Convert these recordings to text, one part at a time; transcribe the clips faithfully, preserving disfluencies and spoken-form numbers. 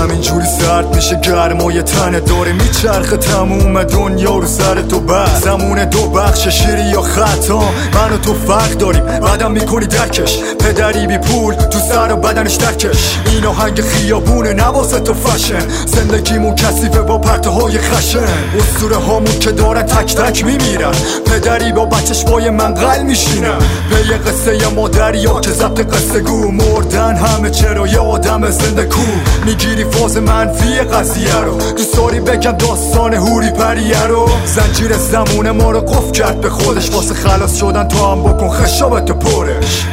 زمین جوری سرد میشه گرمای تنه داره میچرخه تموم دنیا رو سر تو بر زمونه دو بخش شیری یا خطا من و تو فرق داریم بعدم میکنی درکش پدری بی پول تو سر و بدنش درکش این آهنگ خیابونه نواسه تو فشن زندگیمون کثیفه با پرته های خشن اسطوره هامون که دارن تک تک میمیرن پدری با بچش پای منقل میشینن به یه قصه یا مادریا که ضبط قصه گو مردن همه چرا یه آدم زنده کو میگیری فاز منفی قضیه رو دوست داری بگم داستان هوری پریه رو زنجیر زمونه ما رو قفل کرد به خودش واسه خلاص شدن تو هم بکن خشابتو پرش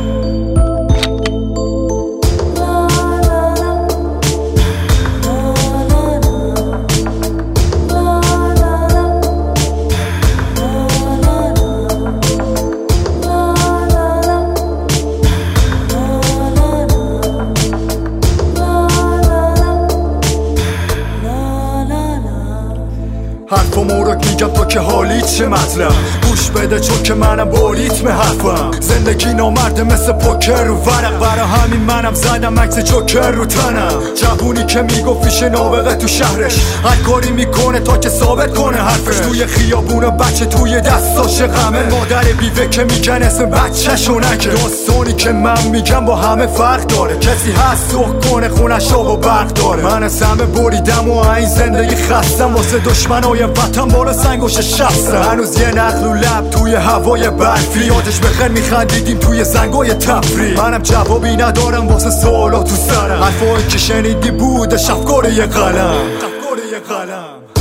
حرفمو رو میگم تو که حالیت چه مطلب گوش بده چون که منم با ریتم حرفم زندگی نامرده مثل پوکر رو ورق برا همین منم زدم عکس جوکر رو تنم جوونی که میگفت فیش نابغه تو شهرش هر کاری میکنه تا که ثابت کنه حرفش توی خیابون بچه توی دستاش غمه مادر بیوه که میگن اسم بچه‌شو نگه داستانی که من میگم با همه فرق داره کسی هست سخ کنه خونش آب و برق داره من از همه بریدم و این زندگی خستم واسه دشمنای وطن بالا سنگوش شخصم هنوز یه نقل و لب توی هوای برفی یادش بخیر میخندیدیم توی زنگای تفریح منم جوابی ندارم واسه سوالا تو سرم حرفایی که شنیدی بوده شفکار یه قلم